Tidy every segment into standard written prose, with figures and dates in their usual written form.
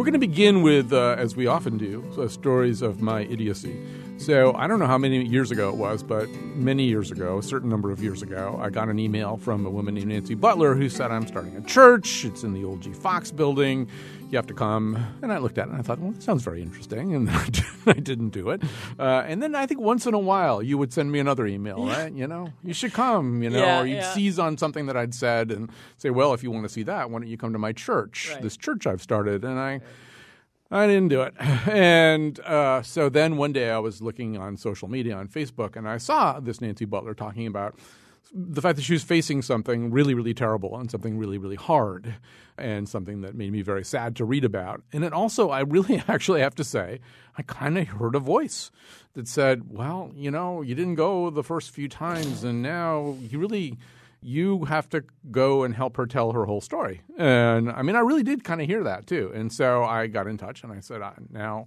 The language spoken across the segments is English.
going to begin with, as we often do, stories of my idiocy. So I don't know how many years ago it was, but many years ago, a certain number of years ago, I got an email from a woman named Nancy Butler who said, I'm starting a church. It's in the old G. Fox building. You have to come. And I looked at it and I thought, well, that sounds very interesting. And I didn't do it. And then I think once in a while you would send me another email, right? You know, you should come, or you'd seize on something that I'd said and say, well, if you want to see that, why don't you come to my church, this church I've started? And I didn't do it. And so then one day I was looking on social media on Facebook and I saw this Nancy Butler talking about the fact that she was facing something really, really terrible and something really, really hard and something that made me very sad to read about. And then also I really actually have to say I kind of heard a voice that said, well, you didn't go the first few times and now you have to go and help her tell her whole story. And I mean, I really did kind of hear that too. And so I got in touch and I said, now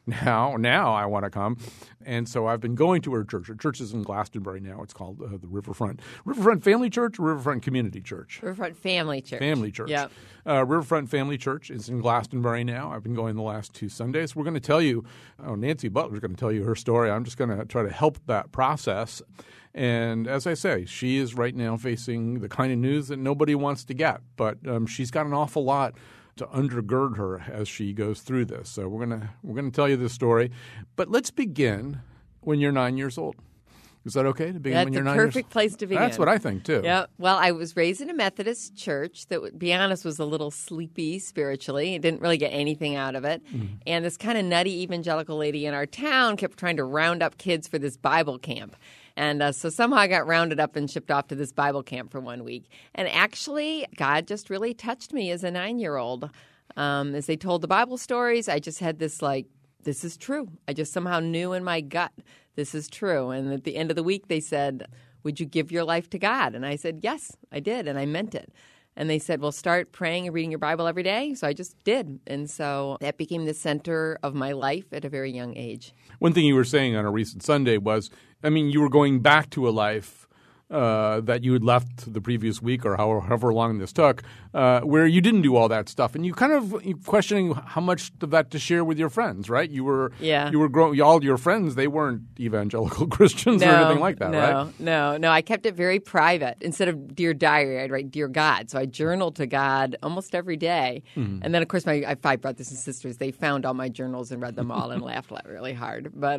I want to come. And so I've been going to her church. Her church is in Glastonbury now. It's called the Riverfront Family Church or Riverfront Community Church? Riverfront Family Church. Family Church. Yep. Riverfront Family Church is in Glastonbury now. I've been going the last 2 Sundays. We're going to tell you Nancy Butler's going to tell you her story. I'm just going to try to help that process. And as I say, she is right now facing the kind of news that nobody wants to get. But she's got an awful lot to undergird her as she goes through this. So we're gonna tell you this story. But let's begin when you're 9 years old. Is that okay to begin when you're 9 years old? That's the perfect place to begin. That's what I think, too. Yeah. Well, I was raised in a Methodist church that, to be honest, was a little sleepy spiritually. I didn't really get anything out of it. Mm-hmm. And this kind of nutty evangelical lady in our town kept trying to round up kids for this Bible camp. And so somehow I got rounded up and shipped off to this Bible camp for 1 week. And actually, God just really touched me as a 9-year-old. As they told the Bible stories, I just had this this is true. I just somehow knew in my gut this is true. And at the end of the week, they said, would you give your life to God? And I said, yes, I did. And I meant it. And they said, well, start praying and reading your Bible every day. So I just did. And so that became the center of my life at a very young age. One thing you were saying on a recent Sunday was, you were going back to a life that you had left the previous week or however long this took, where you didn't do all that stuff. And you kind of questioning how much of that to share with your friends, right? You were growing, all your friends, they weren't evangelical Christians or anything like that, right? No. I kept it very private. Instead of Dear Diary, I'd write Dear God. So I journaled to God almost every day. Mm-hmm. And then, of course, I have 5 brothers and sisters. They found all my journals and read them all and laughed really hard. But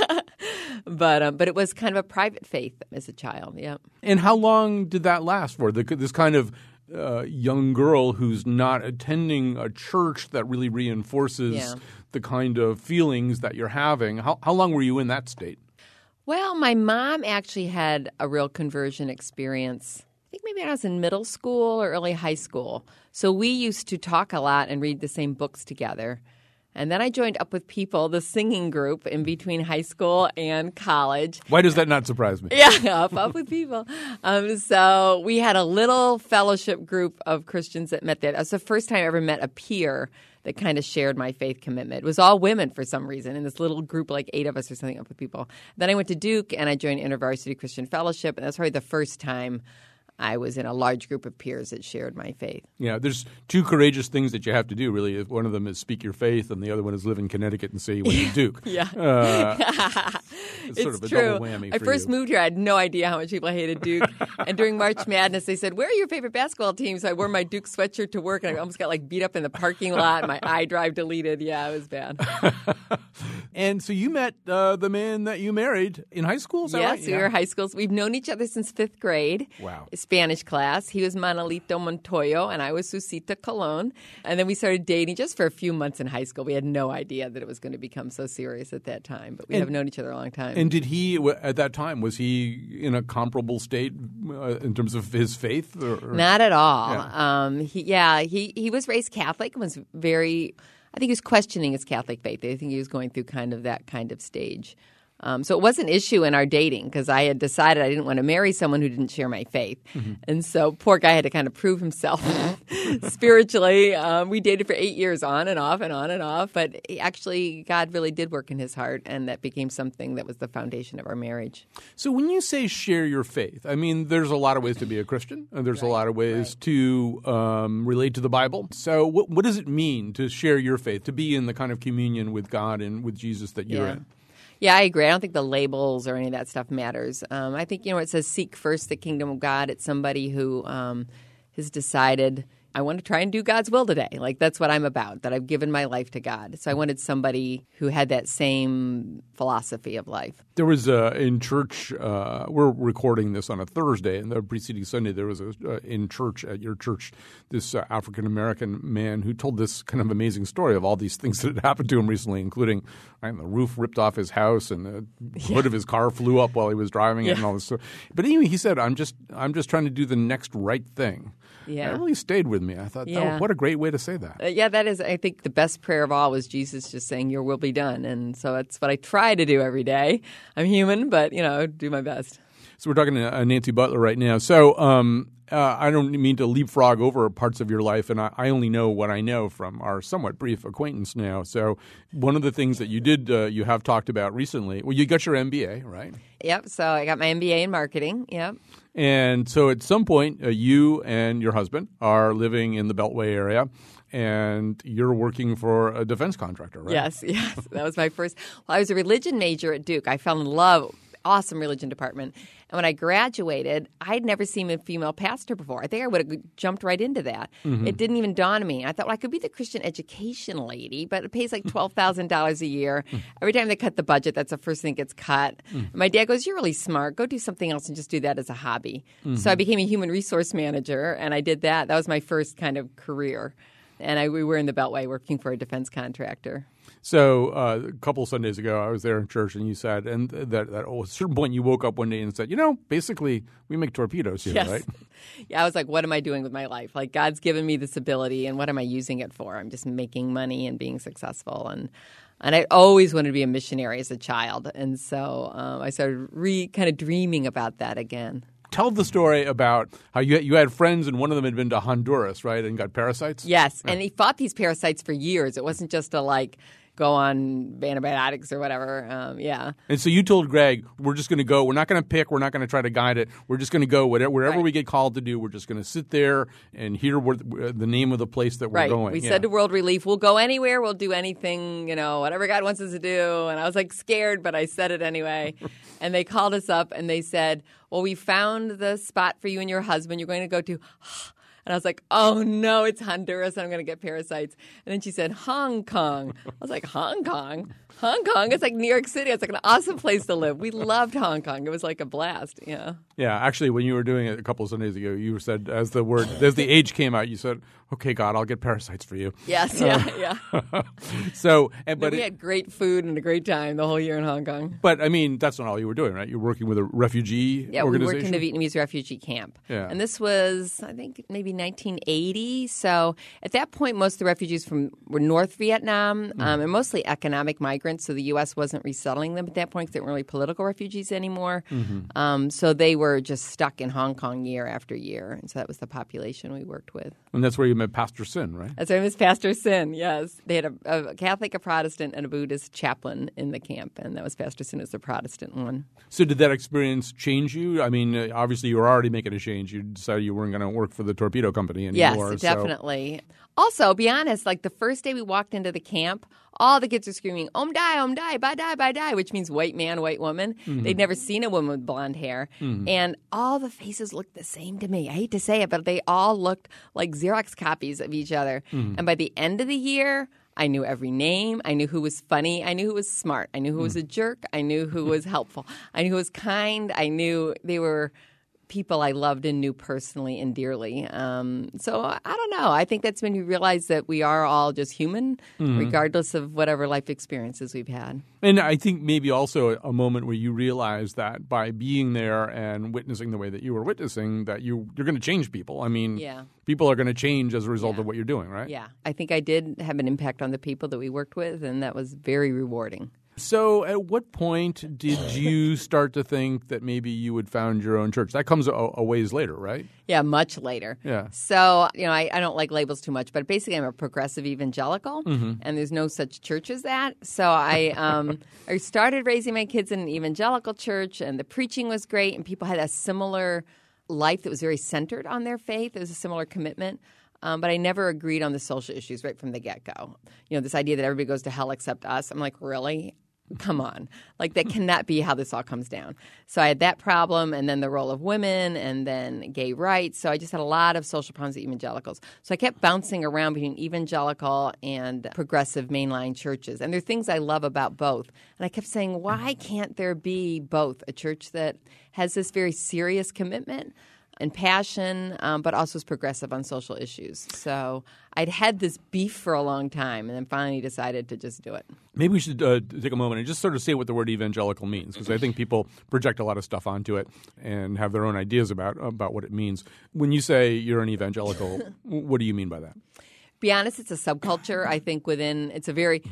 it was kind of a private faith as a child, yeah. And how long did that last for? This kind of young girl who's not attending a church that really reinforces the kind of feelings that you're having. How long were you in that state? Well, my mom actually had a real conversion experience. I think maybe when I was in middle school or early high school. So we used to talk a lot and read the same books together. And then I joined Up With People, the singing group in between high school and college. Why does that not surprise me? Yeah, Up With People. So we had a little fellowship group of Christians that met there. That was the first time I ever met a peer that kind of shared my faith commitment. It was all women for some reason in this little group, like 8 of us or something, Up With People. Then I went to Duke and I joined InterVarsity Christian Fellowship, and that's probably the first time I was in a large group of peers that shared my faith. Yeah, there's 2 courageous things that you have to do, really. One of them is speak your faith, and the other one is live in Connecticut and say you went to Duke. Yeah. It's sort of a true. double whammy for I first moved here. I had no idea how much people hated Duke. And during March Madness, they said, where are your favorite basketball teams? So I wore my Duke sweatshirt to work, and I almost got beat up in the parking lot, and my iDrive deleted. Yeah, it was bad. And so you met the man that you married in high school, is that right? Yes, we were high school. We've known each other since 5th grade. Wow. Spanish class. He was Manolito Montoyo, and I was Susita Colon. And then we started dating just for a few months in high school. We had no idea that it was going to become so serious at that time, but we have known each other a long time. And did he, at that time, was he in a comparable state in terms of his faith? Or? Not at all. Yeah. He was raised Catholic and was very, I think he was questioning his Catholic faith. I think he was going through kind of that kind of stage. So it was an issue in our dating because I had decided I didn't want to marry someone who didn't share my faith. And so poor guy had to kind of prove himself spiritually. We dated for 8 years on and off and on and off. But actually, God really did work in his heart, and that became something that was the foundation of our marriage. So when you say share your faith, I mean, there's a lot of ways to be a Christian, and there's a lot of ways to relate to the Bible. So what does it mean to share your faith, to be in the kind of communion with God and with Jesus that you're in? Yeah, I agree. I don't think the labels or any of that stuff matters. I think, it says seek first the kingdom of God. It's somebody who has decided, I want to try and do God's will today. Like, that's what I'm about, that I've given my life to God. So I wanted somebody who had that same philosophy of life. There was in church, we're recording this on a Thursday, and the preceding Sunday there was in church, at your church, this African-American man who told this kind of amazing story of all these things that had happened to him recently, including the roof ripped off his house and the hood of his car flew up while he was driving it and all this stuff. But anyway, he said, I'm just trying to do the next right thing. Yeah. That really stayed with me. I thought, oh, what a great way to say that. That is, I think, the best prayer of all was Jesus just saying, your will be done. And so that's what I try to do every day. I'm human, but, do my best. So we're talking to Nancy Butler right now. So I don't mean to leapfrog over parts of your life, and I only know what I know from our somewhat brief acquaintance now. So one of the things that you did, you have talked about recently, well, you got your MBA, right? Yep. So I got my MBA in marketing. Yep. And so at some point, you and your husband are living in the Beltway area, and you're working for a defense contractor, right? Yes. That was my first. Well, I was a religion major at Duke. I fell in love. Awesome religion department. And when I graduated, I'd never seen a female pastor before. I think I would have jumped right into that. It didn't even dawn on me. I thought, well, I could be the Christian education lady, but it pays like $12,000 a year. Every time they cut the budget, that's the first thing that gets cut. And my dad goes, you're really smart. Go do something else and just do that as a hobby. So I became a human resource manager, and I did that. That was my first kind of career. And we were in the Beltway working for a defense contractor. So a couple Sundays ago, I was there in church, and you said, and that at a certain point, you woke up one day and said, basically, we make torpedoes here, right? Yeah, I was like, what am I doing with my life? Like, God's given me this ability, and what am I using it for? I'm just making money and being successful. And I always wanted to be a missionary as a child. And so I started kind of dreaming about that again. Tell the story about how you had friends, and one of them had been to Honduras, right, and got parasites? Yes, and he fought these parasites for years. It wasn't just go on antibiotics or whatever. And so you told Greg, we're just going to go. We're not going to pick. We're not going to try to guide it. We're just going to go wherever we get called to do. We're just going to sit there and hear the name of the place that we're going. We said to World Relief, we'll go anywhere. We'll do anything, whatever God wants us to do. And I was scared, but I said it anyway. And they called us up and they said, well, we found the spot for you and your husband. You're going to go to... And I was like, oh, no, it's Honduras, and I'm going to get parasites. And then she said, Hong Kong. I was like, Hong Kong? Hong Kong? It's like New York City. It's like an awesome place to live. We loved Hong Kong. It was like a blast, Yeah, actually, when you were doing it a couple of Sundays ago, you said, as the age came out, you said, okay, God, I'll get parasites for you. Yes, yeah. But we had great food and a great time the whole year in Hong Kong. But, I mean, that's not all you were doing, right? You were working with a refugee organization? Yeah, we worked in a Vietnamese refugee camp. Yeah. And this was, I think, maybe 1980. So at that point, most of the refugees were North Vietnam and mostly economic migrants. So the U.S. wasn't resettling them at that point because they weren't really political refugees anymore. So they were just stuck in Hong Kong year after year. And so that was the population we worked with. And that's where you met Pastor Sin, right? That's where I met Pastor Sin, yes. They had a Catholic, a Protestant, and a Buddhist chaplain in the camp. And that was Pastor Sin as the Protestant one. So did that experience change you? I mean, obviously you were already making a change. You decided you weren't going to work for the torpedo company anymore. Yes, definitely. Also, be honest, the first day we walked into the camp, all the kids are screaming, die, bye die, which means white man, white woman. They'd never seen a woman with blonde hair. And all the faces looked the same to me. I hate to say it, but they all looked like Xerox copies of each other. And by the end of the year, I knew every name. I knew who was funny. I knew who was smart. I knew who was a jerk. I knew who was helpful. I knew who was kind. I knew they were people I loved and knew personally and dearly. So I don't know. I think that's when you realize that we are all just human, regardless of whatever life experiences we've had. And I think maybe also a moment where you realize that by being there and witnessing the way that you were witnessing, that you're going to change people. I mean, people are going to change as a result of what you're doing, right? Yeah. I think I did have an impact on the people that we worked with, and that was very rewarding. So at what point did you start to think that maybe you would found your own church? That comes a ways later, right? Yeah, much later. Yeah. So, I don't like labels too much, but basically I'm a progressive evangelical, and there's no such church as that. So I started raising my kids in an evangelical church, and the preaching was great, and people had a similar life that was very centered on their faith. It was a similar commitment. But I never agreed on the social issues right from the get-go. This idea that everybody goes to hell except us. I'm like, really? Come on. Like, that cannot be how this all comes down. So I had that problem, and then the role of women, and then gay rights. So I just had a lot of social problems with evangelicals. So I kept bouncing around between evangelical and progressive mainline churches. And there are things I love about both. And I kept saying, why can't there be both? A church that has this very serious commitment and passion, but also is progressive on social issues. So I'd had this beef for a long time, and then finally decided to just do it. Maybe we should take a moment and just sort of say what the word evangelical means, because I think people project a lot of stuff onto it and have their own ideas about what it means. When you say you're an evangelical, what do you mean by that? Be honest, it's a subculture. I think it's a very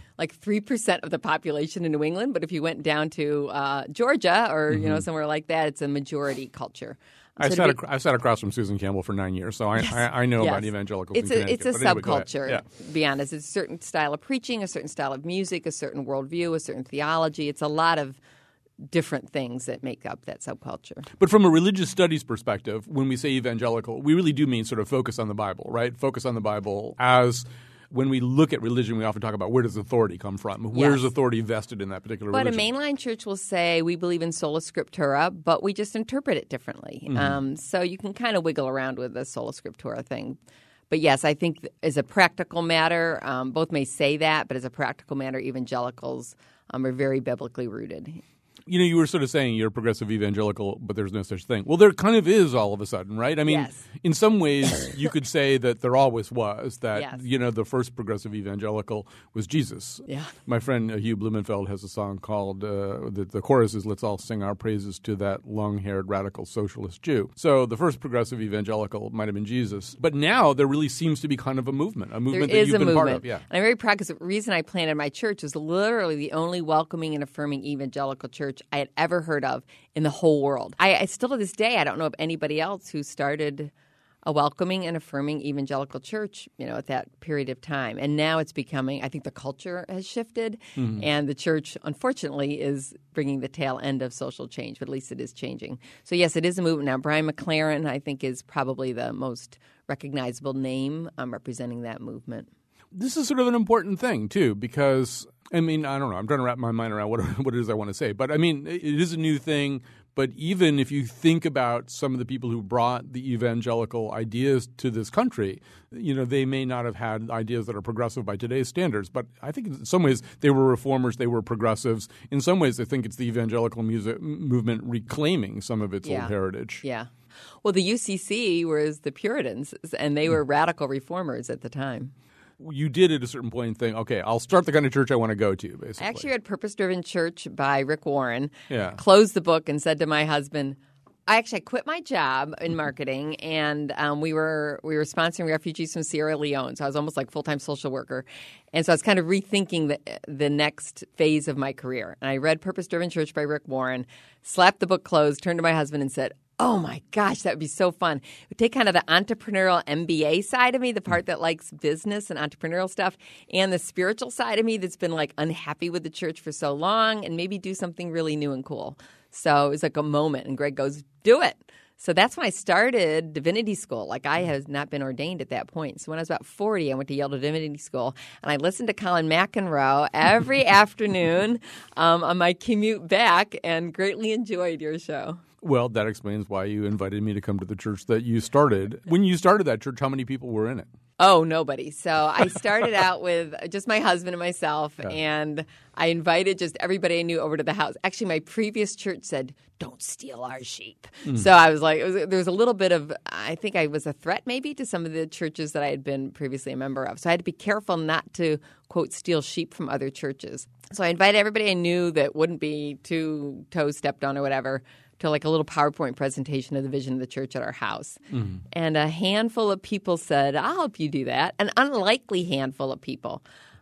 3% of the population in New England, but if you went down to Georgia or somewhere like that, it's a majority culture. I sat across from Susan Campbell for 9 years, so I know about evangelicals in Connecticut. It's a subculture, Yeah. to be honest. It's a certain style of preaching, a certain style of music, a certain worldview, a certain theology. It's a lot of different things that make up that subculture. But from a religious studies perspective, when we say evangelical, we really do mean sort of focus on the Bible, right? Focus on the Bible as – when we look at religion, we often talk about where does authority come from? Where's authority vested in that particular religion? But a mainline church will say we believe in sola scriptura, but we just interpret it differently. So you can kind of wiggle around with the sola scriptura thing. But yes, I think as a practical matter, both may say that, but as a practical matter, evangelicals are very biblically rooted. You were sort of saying you're a progressive evangelical, but there's no such thing. Well, there kind of is all of a sudden, right? I mean, in some ways, you could say that there always was, that, the first progressive evangelical was Jesus. Yeah. My friend Hugh Blumenfeld has a song called, the chorus is, "Let's all sing our praises to that long-haired radical socialist Jew." So the first progressive evangelical might have been Jesus. But now there really seems to be kind of a movement that you've been part of. Yeah. And I'm very proud because the reason I planted my church was literally the only welcoming and affirming evangelical church I had ever heard of in the whole world. I still to this day, I don't know of anybody else who started a welcoming and affirming evangelical church, at that period of time. And now it's becoming, I think the culture has shifted, and the church, unfortunately, is bringing the tail end of social change, but at least it is changing. So yes, it is a movement now. Brian McLaren, I think, is probably the most recognizable name representing that movement. This is sort of an important thing, too, because, I mean, I don't know. I'm trying to wrap my mind around what it is I want to say. But, I mean, it is a new thing. But even if you think about some of the people who brought the evangelical ideas to this country, they may not have had ideas that are progressive by today's standards. But I think in some ways they were reformers, they were progressives. In some ways I think it's the evangelical movement reclaiming some of its old heritage. Yeah. Well, the UCC was the Puritans, and they were radical reformers at the time. You did at a certain point think, okay, I'll start the kind of church I want to go to, basically. I actually read Purpose Driven Church by Rick Warren, closed the book and said to my husband, I quit my job in marketing, and we were sponsoring refugees from Sierra Leone, so I was almost like full-time social worker. And so I was kind of rethinking the next phase of my career. And I read Purpose Driven Church by Rick Warren, slapped the book closed, turned to my husband and said, oh, my gosh, that would be so fun. It would take kind of the entrepreneurial MBA side of me, the part that likes business and entrepreneurial stuff, and the spiritual side of me that's been unhappy with the church for so long, and maybe do something really new and cool. So it was like a moment, and Greg goes, do it. So that's when I started divinity school. I had not been ordained at that point. So when I was about 40, I went to Yale Divinity School, and I listened to Colin McEnroe every afternoon on my commute back, and greatly enjoyed your show. Well, that explains why you invited me to come to the church that you started. When you started that church, how many people were in it? Oh, nobody. So I started out with just my husband and myself, and I invited just everybody I knew over to the house. Actually, my previous church said, don't steal our sheep. So I was like, there was a little bit of, I think I was a threat maybe to some of the churches that I had been previously a member of. So I had to be careful not to, quote, steal sheep from other churches. So I invited everybody I knew that wouldn't be too toes stepped on or whatever to a little PowerPoint presentation of the vision of the church at our house. And a handful of people said, I'll help you do that. An unlikely handful of people.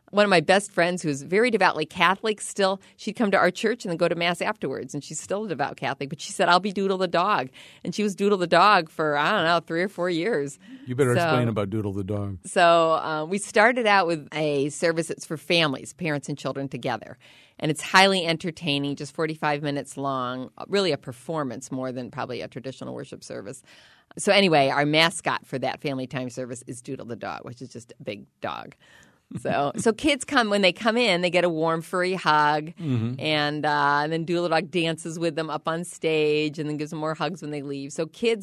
One of my best friends who's very devoutly Catholic still, she'd come to our church and then go to Mass afterwards, and she's still a devout Catholic. But she said, I'll be Doodle the dog. And she was Doodle the dog for, 3 or 4 years. You better explain about Doodle the dog. So we started out with a service that's for families, parents and children together. And it's highly entertaining, just 45 minutes long, really a performance more than probably a traditional worship service. So anyway, our mascot for that family time service is Doodle the dog, which is just a big dog. So kids when they come in, they get a warm, furry hug, and then Doodle the dog dances with them up on stage and then gives them more hugs when they leave. So kids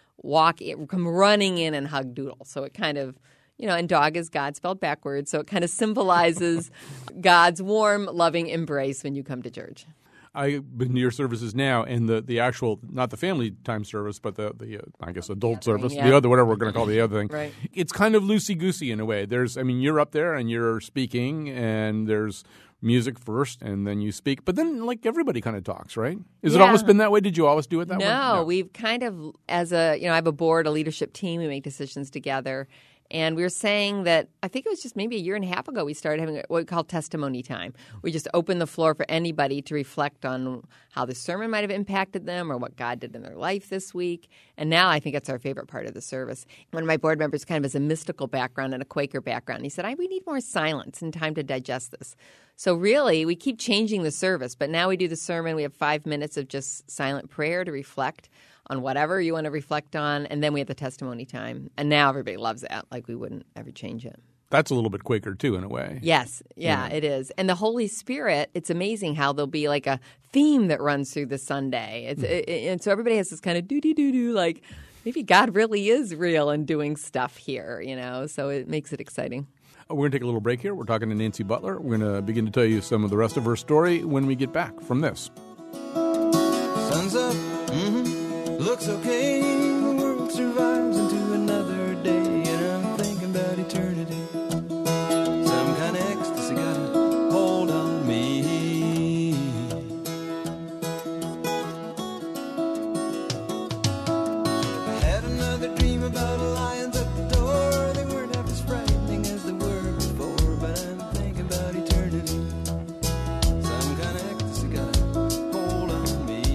come running in and hug Doodle. So it kind of, and dog is God spelled backwards. So it kind of symbolizes God's warm, loving embrace when you come to church. I've been to your services now, and the actual, not the family time service, but the I guess adult service, the other, whatever we're going to call the other thing. Right. It's kind of loosey-goosey in a way. You're up there and you're speaking, and there's music first, and then you speak. But then, everybody kind of talks, right? Is it always been that way? Did you always do it that way? No, we've kind of, I have a board, a leadership team. We make decisions together. And we were saying that I think it was just maybe a year and a half ago we started having what we call testimony time. We just open the floor for anybody to reflect on how the sermon might have impacted them or what God did in their life this week. And now I think it's our favorite part of the service. One of my board members kind of has a mystical background and a Quaker background. He said, we need more silence and time to digest this. So really, we keep changing the service. But now we do the sermon. We have 5 minutes of just silent prayer to reflect on whatever you want to reflect on, and then we have the testimony time. And now everybody loves that, like we wouldn't ever change it. That's a little bit Quaker, too, in a way. Yes. Yeah, it is. And the Holy Spirit, it's amazing how there'll be like a theme that runs through the Sunday. And so everybody has this kind of do-do-do-do, like maybe God really is real and doing stuff here, so it makes it exciting. We're going to take a little break here. We're talking to Nancy Butler. We're going to begin to tell you some of the rest of her story when we get back from this. Sun's up. Looks okay, the world survives into another day, and I'm thinking about eternity. Some kind of ecstasy got a hold on me. I had another dream about lions at the door. They weren't half as frightening as they were before, but I'm thinking about eternity. Some kind of ecstasy got a hold on me.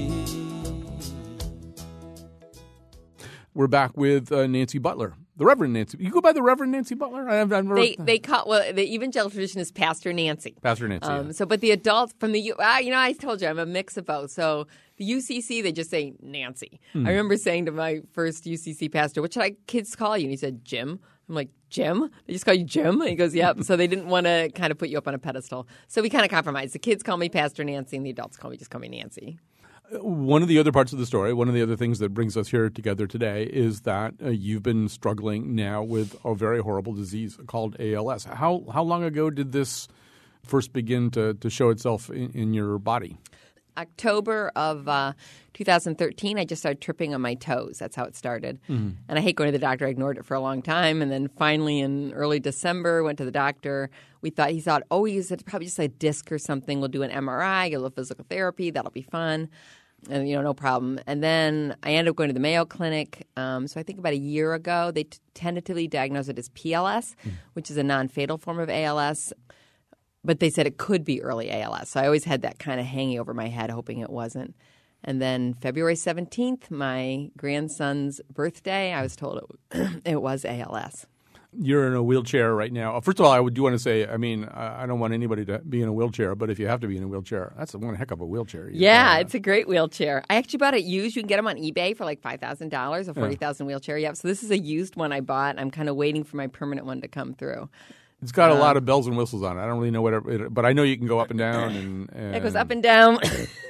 We're back with Nancy Butler, the Reverend Nancy. You go by the Reverend Nancy Butler? They call the evangelical tradition is Pastor Nancy. Pastor Nancy. Yeah. So, but the adults from the I told you I'm a mix of both. So the UCC they just say Nancy. I remember saying to my first UCC pastor, "What should kids call you?" And he said, "Jim." I'm like, "Jim? They just call you Jim?" And he goes, "Yep." So they didn't want to kind of put you up on a pedestal. So we kind of compromised. The kids call me Pastor Nancy, and the adults call me Nancy. One of the other parts of the story, one of the other things that brings us here together today is that you've been struggling now with a very horrible disease called ALS. How long ago did this first begin to show itself in your body? October of 2013, I just started tripping on my toes. That's how it started. And I hate going to the doctor. I ignored it for a long time. And then finally in early December, went to the doctor. He thought, he's probably just a disc or something. We'll do an MRI, get a little physical therapy. That'll be fun. And, no problem. And then I ended up going to the Mayo Clinic. So I think about a year ago, they tentatively diagnosed it as PLS, which is a non-fatal form of ALS. But they said it could be early ALS. So I always had that kind of hanging over my head, hoping it wasn't. And then February 17th, my grandson's birthday, I was told it was ALS. You're in a wheelchair right now. First of all, I do want to say, I don't want anybody to be in a wheelchair, but if you have to be in a wheelchair, that's one heck of a wheelchair. Yeah, it's a great wheelchair. I actually bought it used. You can get them on eBay for like $5,000, a $40,000 wheelchair. Yeah, so this is a used one I bought. I'm kind of waiting for my permanent one to come through. It's got a lot of bells and whistles on it. I don't really know whatever, but I know you can go up and down. And it goes up and down.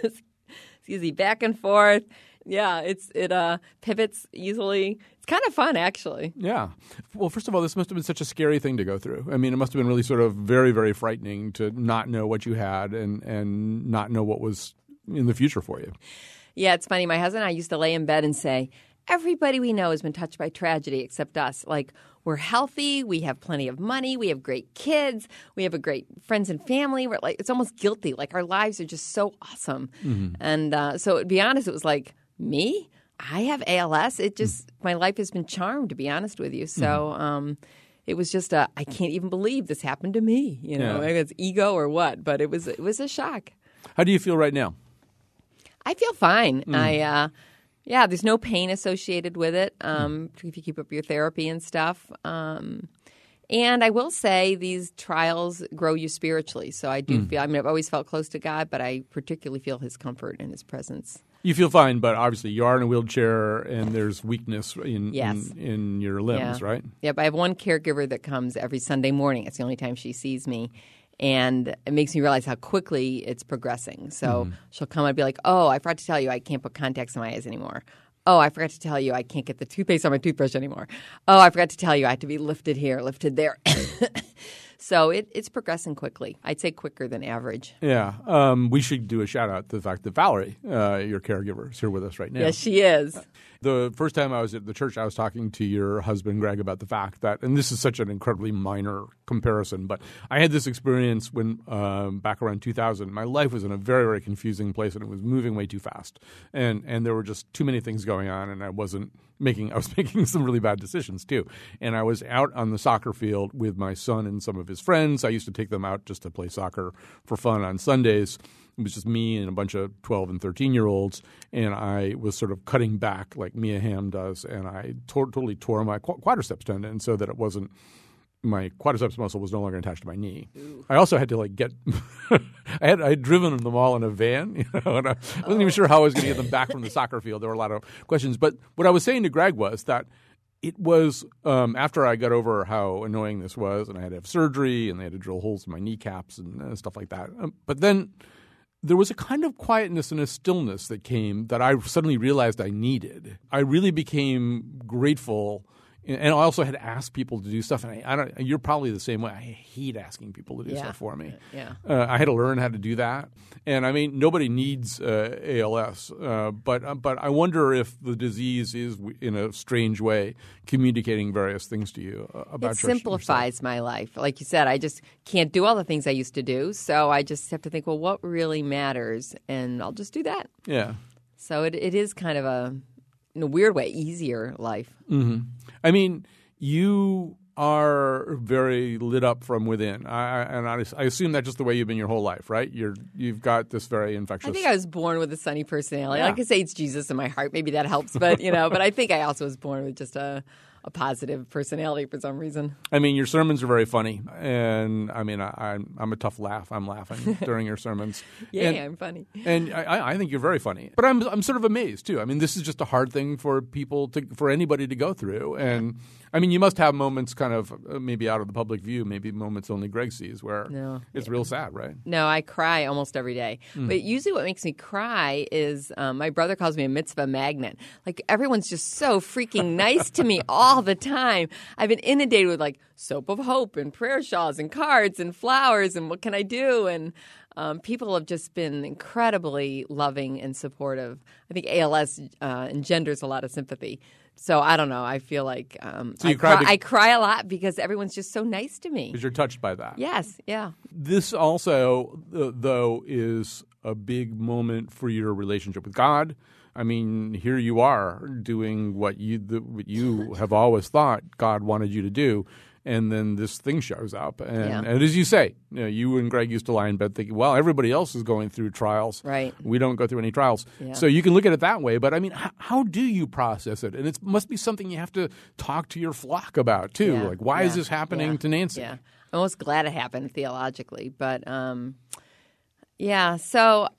Excuse me, back and forth. Yeah, it pivots easily. It's kind of fun, actually. Yeah. Well, first of all, this must have been such a scary thing to go through. I mean, it must have been really sort of very, very frightening to not know what you had and not know what was in the future for you. Yeah, it's funny. My husband and I used to lay in bed and say, everybody we know has been touched by tragedy except us. Like, we're healthy, we have plenty of money, we have great kids, we have a great friends and family. We're like, it's almost guilty. Like, our lives are just so awesome. Mm-hmm. And so to be honest, it was like, me? I have ALS. It just my life has been charmed, to be honest with you. So it was just I can't even believe this happened to me. You know, Yeah. maybe it's ego or what, but it was a shock. How do you feel right now? I feel fine. There's no pain associated with it if you keep up your therapy and stuff. And I will say these trials grow you spiritually. So I do feel, I've always felt close to God, but I particularly feel his comfort and his presence. You feel fine, but obviously you are in a wheelchair and there's weakness Yes. in your limbs, right? Yep. I have one caregiver that comes every Sunday morning. It's the only time she sees me. And it makes me realize how quickly it's progressing. So she'll come and be like, oh, I forgot to tell you I can't put contacts in my eyes anymore. Oh, I forgot to tell you I can't get the toothpaste on my toothbrush anymore. Oh, I forgot to tell you I have to be lifted here, lifted there. So it's progressing quickly. I'd say quicker than average. Yeah. We should do a shout out to the fact that Valerie, your caregiver, is here with us right now. Yes, she is. The first time I was at the church, I was talking to your husband, Greg, about the fact that, and this is such an incredibly minor comparison, but I had this experience when back around 2000. My life was in a very, very confusing place, and it was moving way too fast, and there were just too many things going on, and I was making some really bad decisions too. And I was out on the soccer field with my son and some of his friends. I used to take them out just to play soccer for fun on Sundays. It was just me and a bunch of 12 and 13-year-olds, and I was sort of cutting back like Mia Hamm does, and I totally tore my quadriceps tendon so that it wasn't – my quadriceps muscle was no longer attached to my knee. Ooh. I also had to like get – I had driven them all in a van, and I wasn't even sure how I was going to get them back from the soccer field. There were a lot of questions. But what I was saying to Greg was that it was after I got over how annoying this was, and I had to have surgery, and they had to drill holes in my kneecaps and stuff like that. But then – there was a kind of quietness and a stillness that came that I suddenly realized I needed. I really became grateful, and I also had to ask people to do stuff. And I don't. You're probably the same way. I hate asking people to do stuff for me. Yeah. I had to learn how to do that. And I mean, nobody needs ALS, but I wonder if the disease is, in a strange way, communicating various things to you about it simplifies my life. Like you said, I just can't do all the things I used to do, so I just have to think, well, what really matters, and I'll just do that. Yeah. So it is kind of in a weird way, easier life. Mm-hmm. I mean, you are very lit up from within. I assume that's just the way you've been your whole life, right? You've got this very infectious. I think I was born with a sunny personality. Yeah. Like I say, it's Jesus in my heart. Maybe that helps, but but I think I also was born with just a positive personality for some reason. I mean, your sermons are very funny, and I mean, I'm a tough laugh. I'm laughing during your sermons. Yeah, I'm funny, and I think you're very funny. But I'm sort of amazed too. I mean, this is just a hard thing for anybody to go through, and I mean, you must have moments kind of maybe out of the public view, maybe moments only Greg sees where it's real sad, right? No, I cry almost every day. But usually what makes me cry is my brother calls me a mitzvah magnet. Like everyone's just so freaking nice to me all the time. I've been inundated with like soap of hope and prayer shawls and cards and flowers and what can I do? And people have just been incredibly loving and supportive. I think ALS engenders a lot of sympathy. So I don't know. I feel like I cry a lot because everyone's just so nice to me. Because you're touched by that. Yes, yeah. This also, though, is a big moment for your relationship with God. I mean, here you are doing what you have always thought God wanted you to do, and then this thing shows up. And as you say, you and Greg used to lie in bed thinking, well, everybody else is going through trials. Right. We don't go through any trials. Yeah. So you can look at it that way. But, I mean, how do you process it? And it must be something you have to talk to your flock about, too. Yeah. Like, why is this happening to Nancy? Yeah. I'm almost glad it happened theologically. But, so,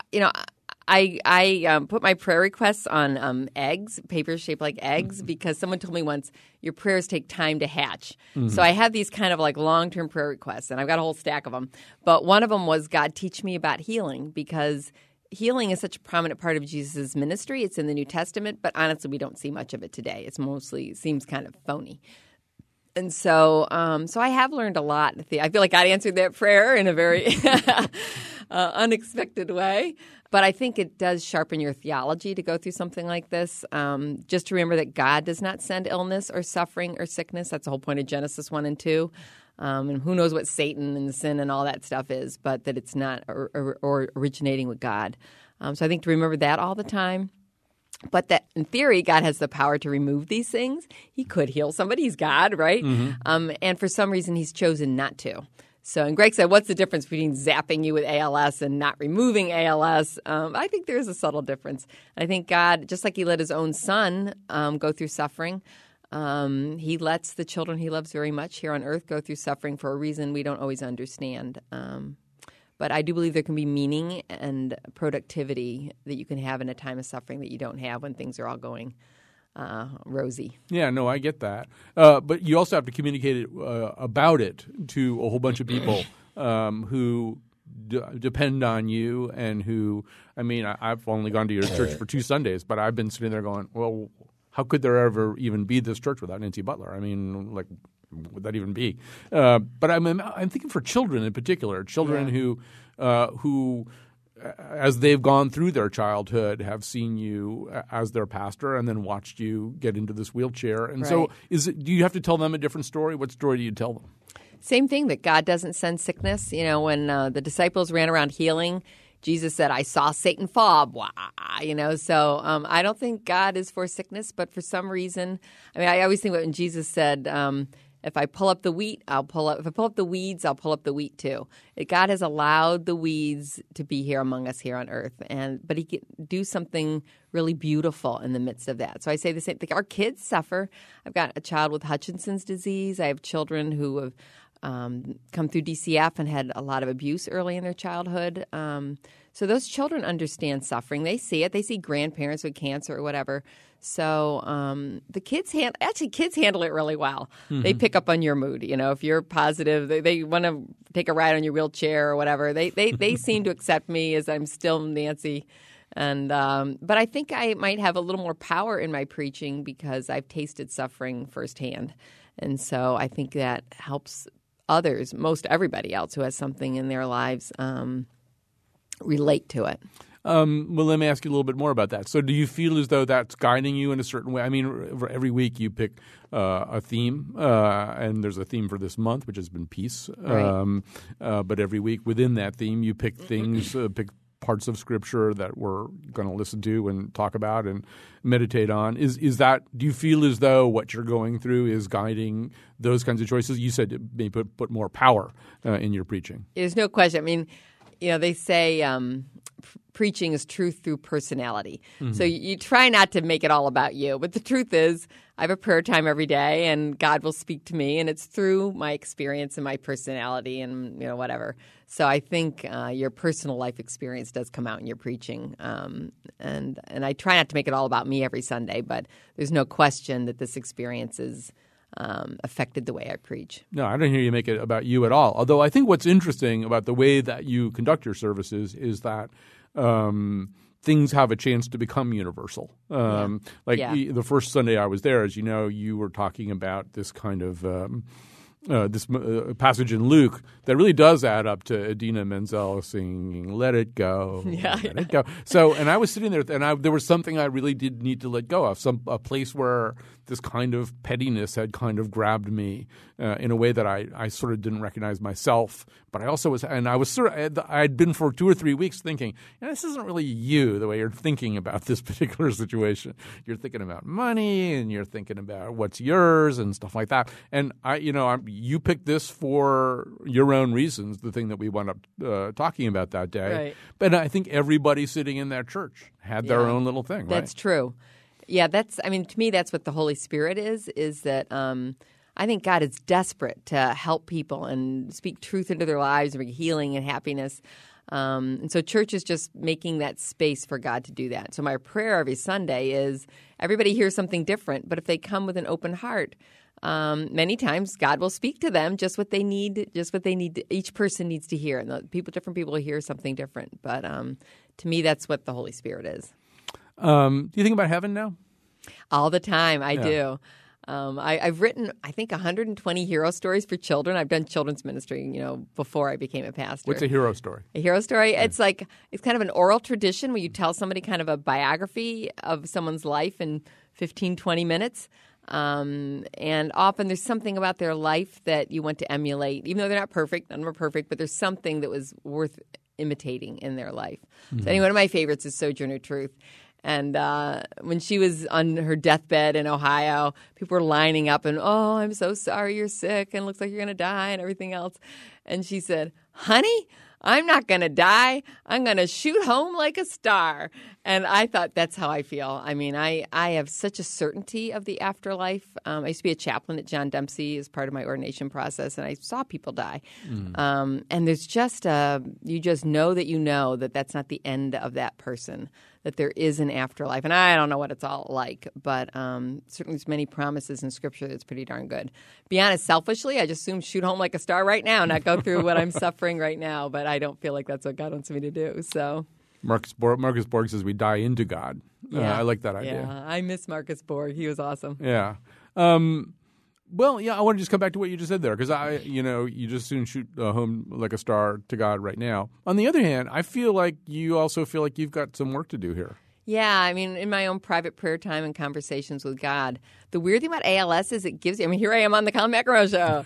I put my prayer requests on eggs, papers shaped like eggs, because someone told me once your prayers take time to hatch. Mm-hmm. So I have these kind of like long-term prayer requests, and I've got a whole stack of them. But one of them was, God, teach me about healing, because healing is such a prominent part of Jesus' ministry. It's in the New Testament, but honestly, we don't see much of it today. It seems kind of phony. And so I have learned a lot. I feel like God answered that prayer in a very unexpected way. But I think it does sharpen your theology to go through something like this. Just to remember that God does not send illness or suffering or sickness. That's the whole point of Genesis 1 and 2. And who knows what Satan and sin and all that stuff is, but that it's not or originating with God. So I think to remember that all the time. But that in theory, God has the power to remove these things. He could heal somebody. He's God, right? And for some reason, he's chosen not to. So, and Greg said, what's the difference between zapping you with ALS and not removing ALS? I think there's a subtle difference. I think God, just like he let his own son go through suffering, he lets the children he loves very much here on earth go through suffering for a reason we don't always understand. But I do believe there can be meaning and productivity that you can have in a time of suffering that you don't have when things are all going rosy. Yeah, no, I get that. But you also have to communicate it, about it to a whole bunch of people who depend on you and who, I mean, I've only gone to your church for 2 Sundays, but I've been sitting there going, well, how could there ever even be this church without Nancy Butler? I mean, like, would that even be? But I'm thinking for children in particular, children who as they've gone through their childhood, have seen you as their pastor and then watched you get into this wheelchair. And so do you have to tell them a different story? What story do you tell them? Same thing, that God doesn't send sickness. You know, when the disciples ran around healing, Jesus said, I saw Satan fall. You know, so I don't think God is for sickness, but for some reason, I mean, I always think when Jesus said, if I pull up the wheat, I'll pull up. If I pull up the weeds, I'll pull up the wheat too. God has allowed the weeds to be here among us here on earth, but He can do something really beautiful in the midst of that. So I say the same thing. Our kids suffer. I've got a child with Hutchinson's disease. I have children who have come through DCF and had a lot of abuse early in their childhood. So those children understand suffering. They see it. They see grandparents with cancer or whatever. So the kids handle it really well. Mm-hmm. They pick up on your mood. You know, if you're positive, they want to take a ride on your wheelchair or whatever. They seem to accept me as I'm still Nancy. And but I think I might have a little more power in my preaching because I've tasted suffering firsthand. And so I think that helps others, most everybody else who has something in their lives, relate to it. Well, let me ask you a little bit more about that. So do you feel as though that's guiding you in a certain way? I mean, every week you pick a theme, and there's a theme for this month, which has been peace. Right. But every week within that theme, you pick things, pick parts of Scripture that we're going to listen to and talk about and meditate on. Is that? Do you feel as though what you're going through is guiding those kinds of choices? You said it may put more power in your preaching. There's no question. I mean, you know, they say preaching is truth through personality. Mm-hmm. So you try not to make it all about you. But the truth is, I have a prayer time every day, and God will speak to me, and it's through my experience and my personality and, you know, whatever. So I think your personal life experience does come out in your preaching. And I try not to make it all about me every Sunday, but there's no question that this experience has affected the way I preach. No, I don't hear you make it about you at all. Although I think what's interesting about the way that you conduct your services is that things have a chance to become universal. The first Sunday I was there, as you know, you were talking about this kind of this passage in Luke that really does add up to Idina Menzel singing "Let It Go, Let It Go." So, and I was sitting there, and there was something I really did need to let go of, a place where this kind of pettiness had kind of grabbed me in a way that I sort of didn't recognize myself. But I also was, and I was I'd been for 2 or 3 weeks thinking, this isn't really you, the way you're thinking about this particular situation. You're thinking about money, and you're thinking about what's yours and stuff like that. And you picked this for your own reasons, the thing that we wound up talking about that day. Right. But I think everybody sitting in that church had their own little thing, right? That's true. Yeah, to me, that's what the Holy Spirit is that I think God is desperate to help people and speak truth into their lives and bring healing and happiness. And so church is just making that space for God to do that. So my prayer every Sunday is everybody hears something different, but if they come with an open heart, many times God will speak to them just what they need. Each person needs to hear, and different people hear something different. But to me, that's what the Holy Spirit is. Do you think about heaven now? All the time, I do. I've written, I think, 120 hero stories for children. I've done children's ministry, before I became a pastor. What's a hero story? A hero story? Yeah. It's kind of an oral tradition where you tell somebody kind of a biography of someone's life in 15, 20 minutes. And often there's something about their life that you want to emulate, even though they're not perfect. None of them are perfect, but there's something that was worth imitating in their life. Mm-hmm. So anyway, one of my favorites is Sojourner Truth. And when she was on her deathbed in Ohio, people were lining up and, oh, I'm so sorry you're sick and looks like you're going to die and everything else. And she said, honey, I'm not going to die. I'm going to shoot home like a star. And I thought that's how I feel. I mean, I have such a certainty of the afterlife. I used to be a chaplain at John Dempsey as part of my ordination process, and I saw people die. And there's just you just know that that's not the end of that person, that there is an afterlife. And I don't know what it's all like, but certainly there's many promises in Scripture that's pretty darn good. Be honest, selfishly, I just assume shoot home like a star right now, not go through what I'm suffering right now. But I don't feel like that's what God wants me to do. So Marcus Borg says we die into God. I like that idea. Yeah, I miss Marcus Borg. He was awesome. Yeah. Well, yeah, I want to just come back to what you just said there because you just soon shoot home like a star to God right now. On the other hand, I feel like you also feel like you've got some work to do here. Yeah, I mean, in my own private prayer time and conversations with God, the weird thing about ALS is it gives you, I mean, here I am on the Colin McEnroe show.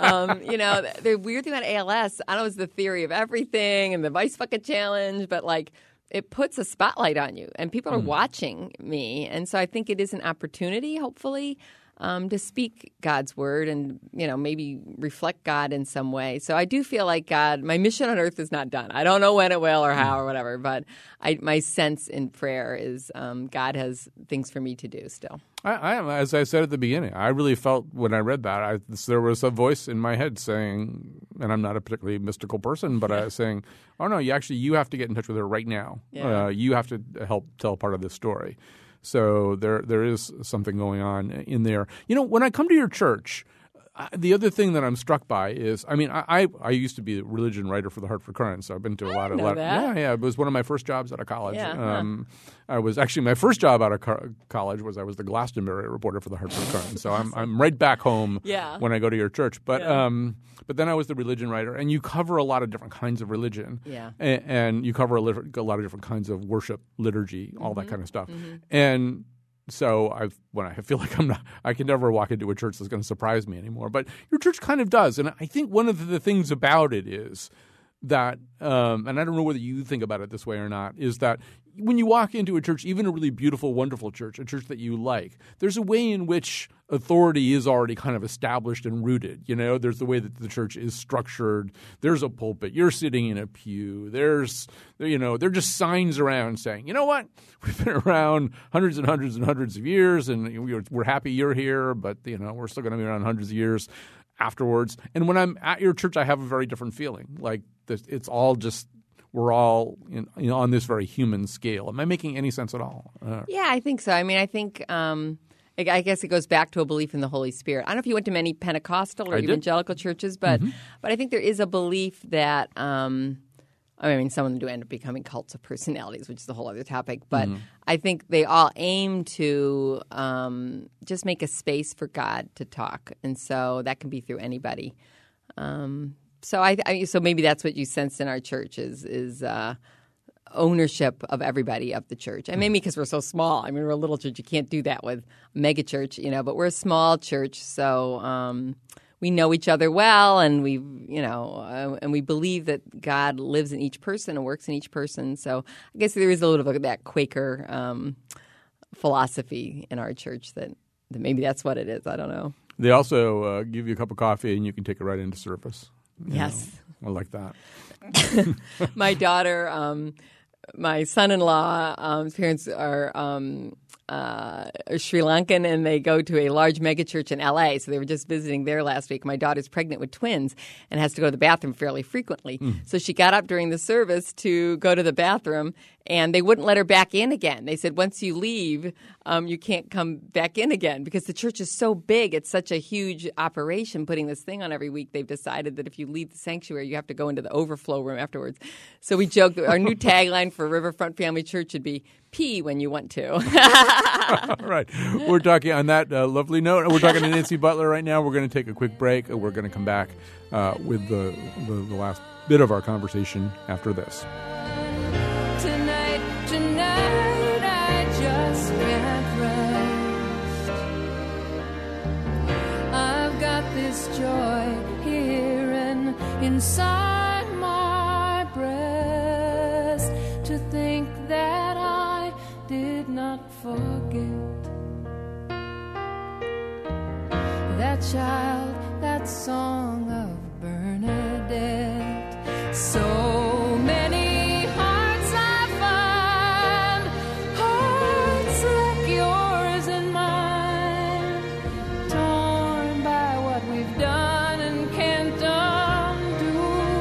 The weird thing about ALS, I don't know, it's the theory of everything and the Vice Bucket Challenge, but like it puts a spotlight on you and people are watching me. And so I think it is an opportunity, hopefully, to speak God's word and, maybe reflect God in some way. So I do feel like my mission on earth is not done. I don't know when it will or how or whatever, but my sense in prayer is God has things for me to do still. As I said at the beginning, I really felt when I read that, there was a voice in my head saying, and I'm not a particularly mystical person, but I was saying, oh no, you have to get in touch with her right now. Yeah. You have to help tell part of this story. So there is something going on in there. When I come to your church, the other thing that I'm struck by is, I mean, I used to be a religion writer for the Hartford Courant, so I've been to a lot of that. Yeah. It was one of my first jobs out of college. Yeah. I was actually my first job out of college was I was the Glastonbury reporter for the Hartford Courant. So I'm right back home when I go to your church. But then I was the religion writer, and you cover a lot of different kinds of religion. Yeah. And you cover a lot of different kinds of worship, liturgy, all that kind of stuff. And so I feel like I can never walk into a church that's going to surprise me anymore. But your church kind of does. And I think one of the things about it is that, and I don't know whether you think about it this way or not, is that when you walk into a church, even a really beautiful, wonderful church, a church that you like, there's a way in which authority is already kind of established and rooted. There's the way that the church is structured. There's a pulpit. You're sitting in a pew. there are just signs around saying, you know what? We've been around hundreds and hundreds and hundreds of years, and we're happy you're here, but we're still going to be around hundreds of years afterwards. And when I'm at your church, I have a very different feeling. Like it's all just we're all on this very human scale. Am I making any sense at all? Yeah, I think so. I mean, I think I guess it goes back to a belief in the Holy Spirit. I don't know if you went to many Pentecostal or evangelical churches, but I think there is a belief that some of them do end up becoming cults of personalities, which is a whole other topic. But I think they all aim to just make a space for God to talk, and so that can be through anybody. So maybe that's what you sensed in our church is ownership of everybody of the church. And maybe because we're so small. I mean, we're a little church. You can't do that with a mega church, but we're a small church. So we know each other well, and we believe that God lives in each person and works in each person. So I guess there is a little bit of that Quaker philosophy in our church that maybe that's what it is. I don't know. They also give you a cup of coffee and you can take it right into service. Yes. I like that. My daughter, my son-in-law, his parents are Sri Lankan, and they go to a large megachurch in L.A., so they were just visiting there last week. My daughter's pregnant with twins and has to go to the bathroom fairly frequently. So she got up during the service to go to the bathroom, and they wouldn't let her back in again. They said, once you leave, you can't come back in again because the church is so big. It's such a huge operation putting this thing on every week. They've decided that if you leave the sanctuary, you have to go into the overflow room afterwards. So we joked that our new tagline for Riverfront Family Church should be, pee when you want to. All right. We're talking on that lovely note. We're talking to Nancy Butler right now. We're going to take a quick break. We're going to come back with the last bit of our conversation after this. Tonight, I just can't rest. I've got this joy here and inside my breast to think that I did forget that child, that song of Bernadette. So many hearts I find, hearts like yours and mine, torn by what we've done and can't undo.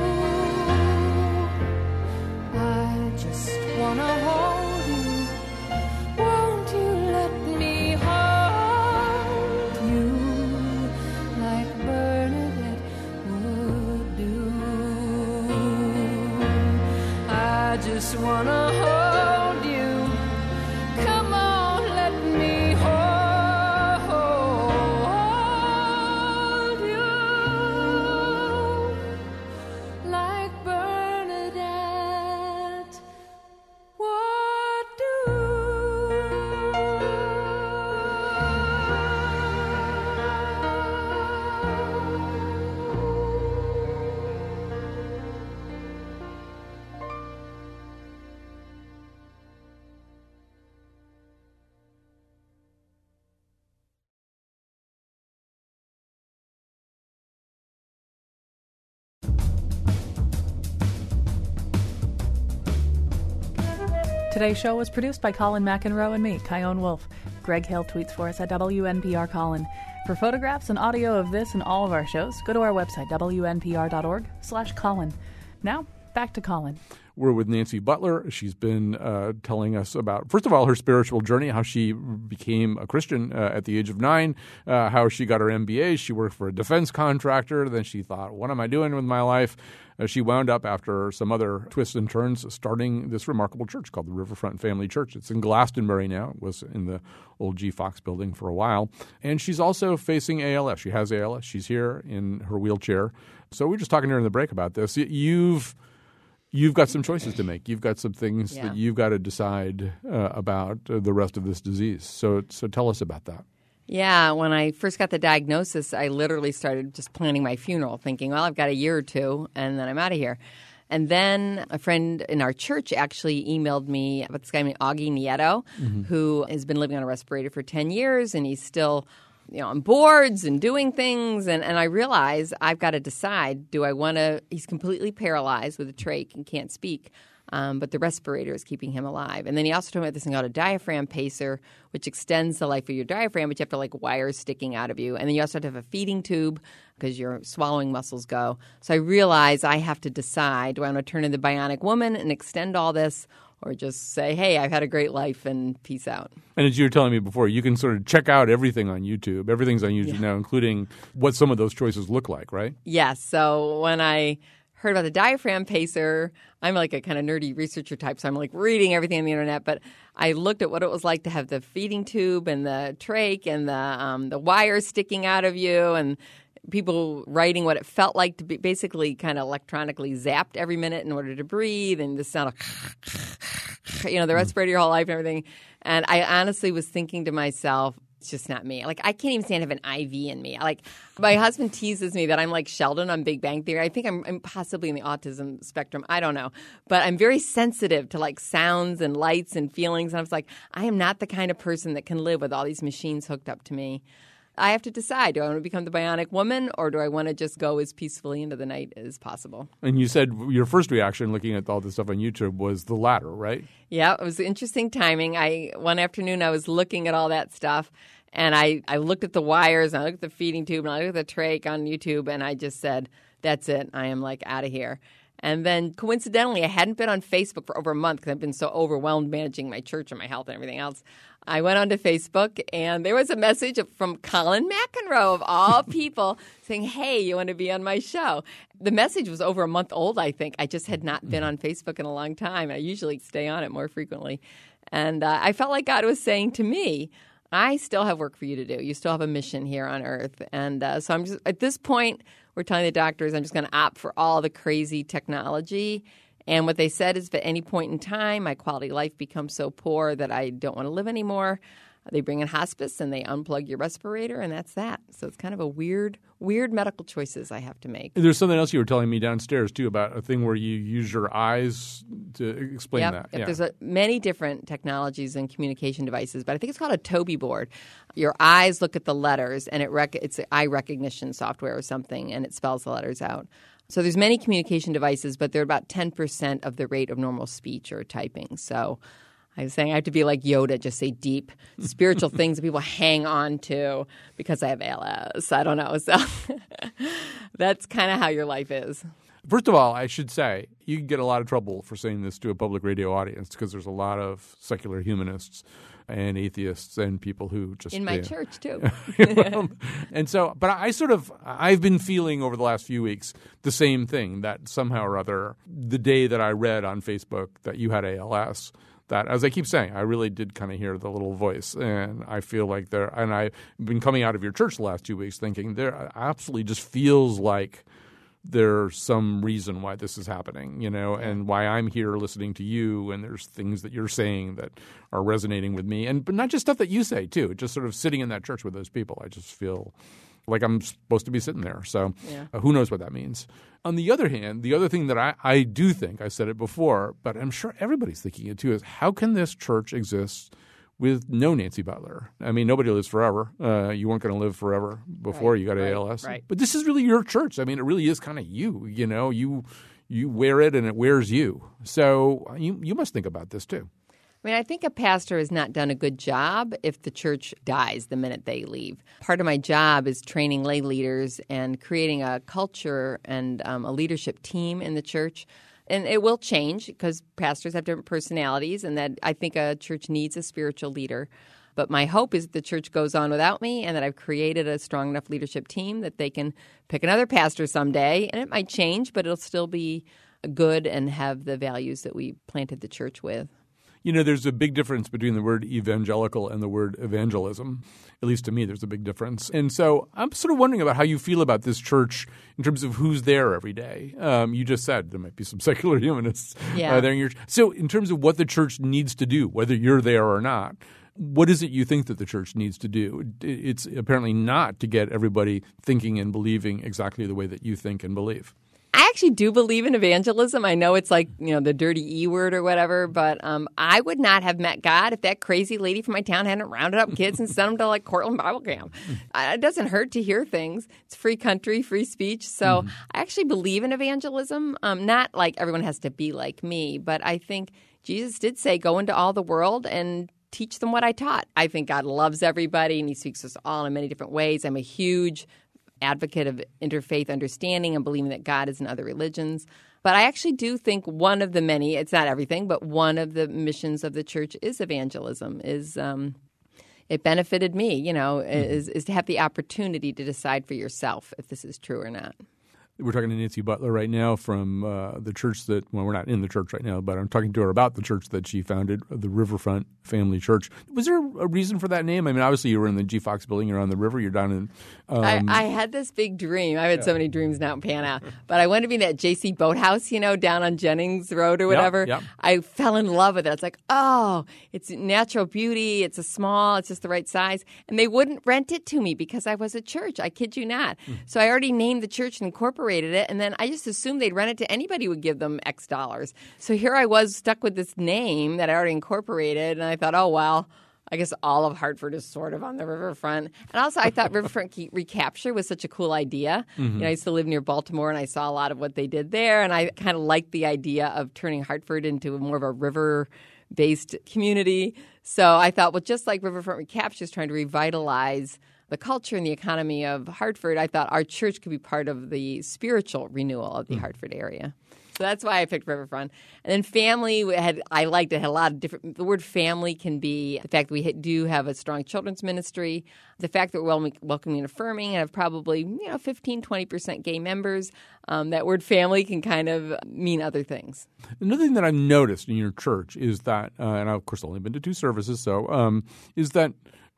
I just wanna hold you. Won't you let me hold you like Bernadette would do? I just wanna hold you. Come on, let me hold you like Bernadette would do. Today's show was produced by Colin McEnroe and me, Kyone Wolfe. Greg Hill tweets for us at WNPR Colin. For photographs and audio of this and all of our shows, go to our website, wnpr.org/Colin. Now, back to Colin. We're with Nancy Butler. She's been telling us about, first of all, her spiritual journey, how she became a Christian at the age of 9, how she got her MBA. She worked for a defense contractor. Then she thought, what am I doing with my life? She wound up, after some other twists and turns, starting this remarkable church called the Riverfront Family Church. It's in Glastonbury now. It was in the old G. Fox building for a while. And she's also facing ALS. She has ALS. She's here in her wheelchair. So we were just talking to her in the break about this. You've got some choices to make. You've got some things that you've got to decide about the rest of this disease. So tell us about that. Yeah, when I first got the diagnosis, I literally started just planning my funeral, thinking, well, I've got a year or two, and then I'm out of here. And then a friend in our church actually emailed me about this guy named Augie Nieto, who has been living on a respirator for 10 years, and he's still on boards and doing things. And I realized I've got to decide, do I want to – he's completely paralyzed with a trach and can't speak. But the respirator is keeping him alive. And then he also told me about this thing called a diaphragm pacer, which extends the life of your diaphragm, but you have to wires sticking out of you. And then you also have to have a feeding tube because your swallowing muscles go. So I realized I have to decide, do I want to turn into the bionic woman and extend all this, or just say, hey, I've had a great life and peace out. And as you were telling me before, you can sort of check out everything on YouTube. Everything's on YouTube now, including what some of those choices look like, right? Yes. So when I heard about the diaphragm pacer, I'm like a kind of nerdy researcher type, so I'm reading everything on the internet. But I looked at what it was like to have the feeding tube and the trach and the wires sticking out of you, and people writing what it felt like to be basically kind of electronically zapped every minute in order to breathe, and the sound of the respirator your whole life and everything. And I honestly was thinking to myself, it's just not me. I can't even stand to have an IV in me. My husband teases me that I'm like Sheldon on Big Bang Theory. I think I'm possibly in the autism spectrum. I don't know. But I'm very sensitive to sounds and lights and feelings. And I was like, I am not the kind of person that can live with all these machines hooked up to me. I have to decide, do I want to become the bionic woman, or do I want to just go as peacefully into the night as possible? And you said your first reaction looking at all this stuff on YouTube was the latter, right? Yeah, it was interesting timing. One afternoon I was looking at all that stuff, and I looked at the wires, and I looked at the feeding tube, and I looked at the trach on YouTube, and I just said, that's it. I am out of here. And then coincidentally, I hadn't been on Facebook for over a month because I've been so overwhelmed managing my church and my health and everything else. I went onto Facebook, and there was a message from Colin McEnroe, of all people, saying, hey, you want to be on my show? The message was over a month old, I think. I just had not been on Facebook in a long time. I usually stay on it more frequently. And I felt like God was saying to me, I still have work for you to do. You still have a mission here on earth. And so I'm just, at this point, we're telling the doctors I'm just going to opt for all the crazy technology. And what they said is, at any point in time, my quality of life becomes so poor that I don't want to live anymore. They bring in hospice and they unplug your respirator, and that's that. So it's kind of a weird medical choices I have to make. There's something else you were telling me downstairs, too, about a thing where you use your eyes to explain that. Yep. There's many different technologies and communication devices, but I think it's called a Toby board. Your eyes look at the letters, and it's eye recognition software or something, and it spells the letters out. So there's many communication devices, but they're about 10% of the rate of normal speech or typing. So I was saying I have to be like Yoda, just say deep spiritual things that people hang on to because I have ALS. I don't know. So that's kind of how your life is. First of all, I should say you can get a lot of trouble for saying this to a public radio audience because there's a lot of secular humanists and atheists and people who just in my church too. And so, but I've been feeling over the last few weeks the same thing, that somehow or other, the day that I read on Facebook that you had ALS, that, as I keep saying, I really did kind of hear the little voice, and I feel like and I've been coming out of your church the last 2 weeks thinking there absolutely just feels like there's some reason why this is happening, and why I'm here listening to you, and there's things that you're saying that are resonating with me, but not just stuff that you say too. Just sort of sitting in that church with those people, I just feel like I'm supposed to be sitting there. So who knows what that means. On the other hand, the other thing that I do think, I said it before, but I'm sure everybody's thinking it too, is how can this church exist with no Nancy Butler? I mean, nobody lives forever. You weren't going to live forever before you got ALS. Right. But this is really your church. I mean, it really is kind of you. You wear it and it wears you. So you must think about this too. I mean, I think a pastor has not done a good job if the church dies the minute they leave. Part of my job is training lay leaders and creating a culture and a leadership team in the church. And it will change because pastors have different personalities, and that I think a church needs a spiritual leader. But my hope is that the church goes on without me and that I've created a strong enough leadership team that they can pick another pastor someday. And it might change, but it'll still be good and have the values that we planted the church with. There's a big difference between the word evangelical and the word evangelism. At least to me, there's a big difference. And so I'm sort of wondering about how you feel about this church in terms of who's there every day. You just said there might be some secular humanists there in your – so in terms of what the church needs to do, whether you're there or not, what is it you think that the church needs to do? It's apparently not to get everybody thinking and believing exactly the way that you think and believe. I actually do believe in evangelism. I know it's like, the dirty E word or whatever, but I would not have met God if that crazy lady from my town hadn't rounded up kids and sent them to like Cortland Bible Camp. It doesn't hurt to hear things. It's free country, free speech. So I actually believe in evangelism. Not like everyone has to be like me, but I think Jesus did say, go into all the world and teach them what I taught. I think God loves everybody and he speaks to us all in many different ways. I'm a huge advocate of interfaith understanding and believing that God is in other religions. But I actually do think one of the many, it's not everything, but one of the missions of the church is evangelism, it benefited me, is to have the opportunity to decide for yourself if this is true or not. We're talking to Nancy Butler right now from the church we're not in the church right now, but I'm talking to her about the church that she founded, the Riverfront Family Church. Was there a reason for that name? I mean, obviously you were in the G. Fox building, you're on the river, you're down in I had this big dream. I've had so many dreams now pan out. But I wanted to be in that J.C. Boathouse, down on Jennings Road or whatever. Yep. I fell in love with it. It's like, it's natural beauty. It's it's just the right size. And they wouldn't rent it to me because I was a church. I kid you not. So I already named the church and incorporated it. And then I just assumed they'd rent it to anybody who would give them X dollars. So here I was stuck with this name that I already incorporated. And I thought, oh, well, I guess all of Hartford is sort of on the riverfront. And also I thought riverfront recapture was such a cool idea. I used to live near Baltimore and I saw a lot of what they did there. And I kind of liked the idea of turning Hartford into more of a river-based community. So I thought, well, just like Riverfront Recapture is trying to revitalize the culture and the economy of Hartford, I thought our church could be part of the spiritual renewal of the Hartford area. So that's why I picked Riverfront. And then family, I liked it. It had a lot of different – the word family can be the fact that we do have a strong children's ministry, the fact that we're welcoming and affirming and have probably 15, 20% gay members. That word family can kind of mean other things. Another thing that I've noticed in your church is that and I've, of course, only been to 2 services, so is that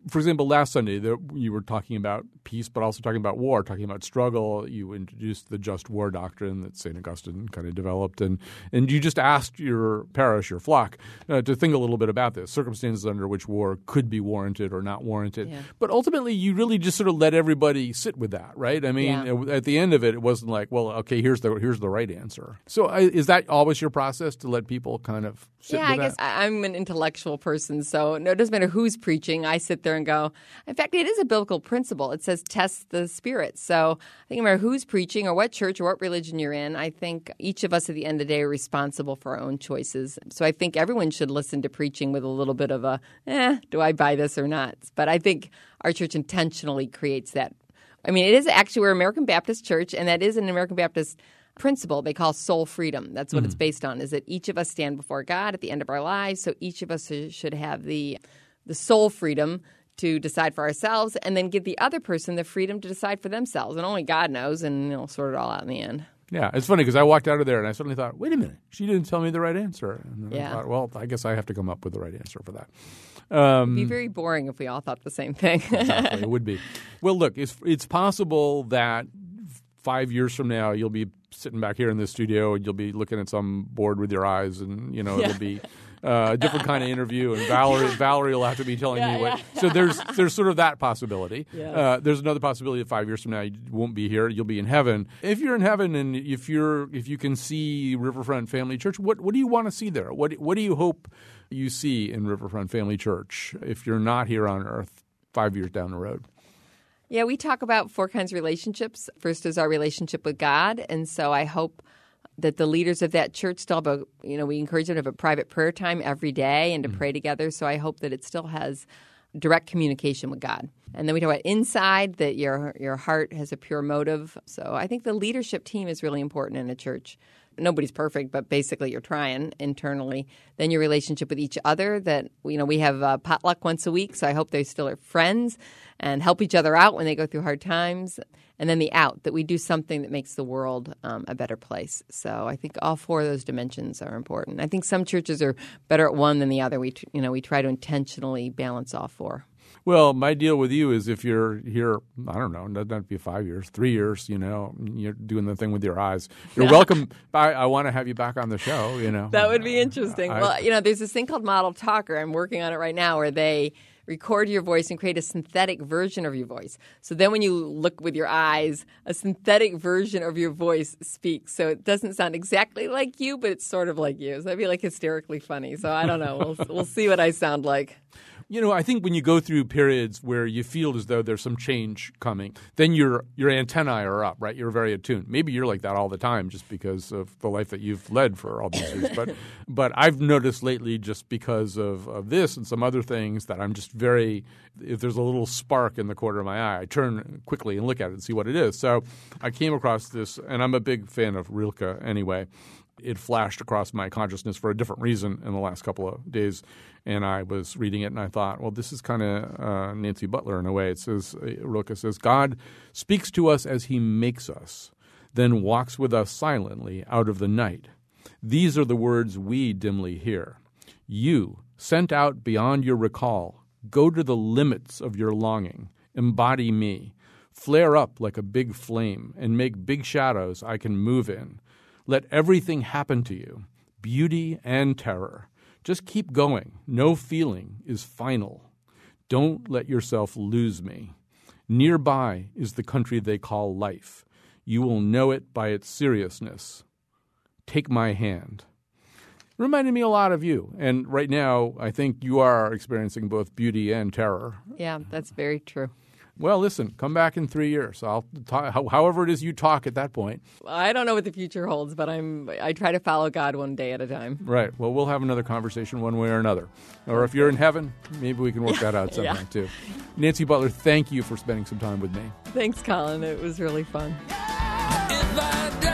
For example, last Sunday, you were talking about peace, but also talking about war, talking about struggle. You introduced the just war doctrine that St. Augustine kind of developed. And you just asked your parish, your flock, to think a little bit about this, circumstances under which war could be warranted or not warranted. Yeah. But ultimately, you really just sort of let everybody sit with that, right? I mean, at the end of it wasn't like, well, okay, here's the right answer. So is that always your process, to let people kind of sit with that? Yeah, I guess I'm an intellectual person, so it doesn't matter who's preaching. I sit there and go, in fact, it is a biblical principle. It says test the spirit. So I think no matter who's preaching or what church or what religion you're in, I think each of us at the end of the day are responsible for our own choices. So I think everyone should listen to preaching with a little bit of a, do I buy this or not? But I think our church intentionally creates that. I mean, it is actually, we're American Baptist Church, and that is an American Baptist principle they call soul freedom. That's what it's based on, is that each of us stand before God at the end of our lives. So each of us should have the soul freedom to decide for ourselves, and then give the other person the freedom to decide for themselves. And only God knows, and he'll sort it all out in the end. Yeah, it's funny because I walked out of there and I suddenly thought, wait a minute, she didn't tell me the right answer. And then I thought, well, I guess I have to come up with the right answer for that. It'd be very boring if we all thought the same thing. Exactly, it would be. Well, look, it's possible that 5 years from now you'll be sitting back here in this studio and you'll be looking at some board with your eyes, and it'll be a different kind of interview, and Valerie will have to be telling me what. So there's sort of that possibility. Yes. There's another possibility that 5 years from now you won't be here; you'll be in heaven. If you're in heaven, and if you can see Riverfront Family Church, what do you want to see there? What do you hope you see in Riverfront Family Church if you're not here on Earth 5 years down the road? Yeah, we talk about 4 kinds of relationships. First is our relationship with God, and so I hope that the leaders of that church still have we encourage them to have a private prayer time every day and to pray together. So I hope that it still has direct communication with God. And then we talk about inside, that your heart has a pure motive. So I think the leadership team is really important in a church. Nobody's perfect, but basically you're trying internally. Then your relationship with each other, that we have potluck once a week, so I hope they still are friends and help each other out when they go through hard times. And then the out, that we do something that makes the world a better place. So I think all 4 of those dimensions are important. I think some churches are better at one than the other. We try to intentionally balance all 4. Well, my deal with you is if you're here, I don't know, it doesn't have to be 5 years, 3 years, you're doing the thing with your eyes. You're welcome. I want to have you back on the show, That would be interesting. There's this thing called Model Talker. I'm working on it right now, where they record your voice and create a synthetic version of your voice. So then when you look with your eyes, a synthetic version of your voice speaks. So it doesn't sound exactly like you, but it's sort of like you. So that'd be hysterically funny. So I don't know. We'll see what I sound like. I think when you go through periods where you feel as though there's some change coming, then your antennae are up, right? You're very attuned. Maybe you're like that all the time just because of the life that you've led for all these years. But I've noticed lately, just because of this and some other things, that I'm just if there's a little spark in the corner of my eye, I turn quickly and look at it and see what it is. So I came across this, and I'm a big fan of Rilke anyway. It flashed across my consciousness for a different reason in the last couple of days, and I was reading it and I thought, well, this is kind of Nancy Butler in a way. It says, Rilke says, God speaks to us as he makes us, then walks with us silently out of the night. These are the words we dimly hear. You, sent out beyond your recall, go to the limits of your longing, embody me, flare up like a big flame, and make big shadows I can move in. Let everything happen to you, beauty and terror. Just keep going. No feeling is final. Don't let yourself lose me. Nearby is the country they call life. You will know it by its seriousness. Take my hand. It reminded me a lot of you. And right now, I think you are experiencing both beauty and terror. Yeah, that's very true. Well, listen, come back in 3 years. I'll talk, however it is you talk at that point. I don't know what the future holds, but I try to follow God one day at a time. Right. Well, we'll have another conversation one way or another. Or if you're in heaven, maybe we can work that out sometime too. Nancy Butler, thank you for spending some time with me. Thanks, Colin. It was really fun. If I die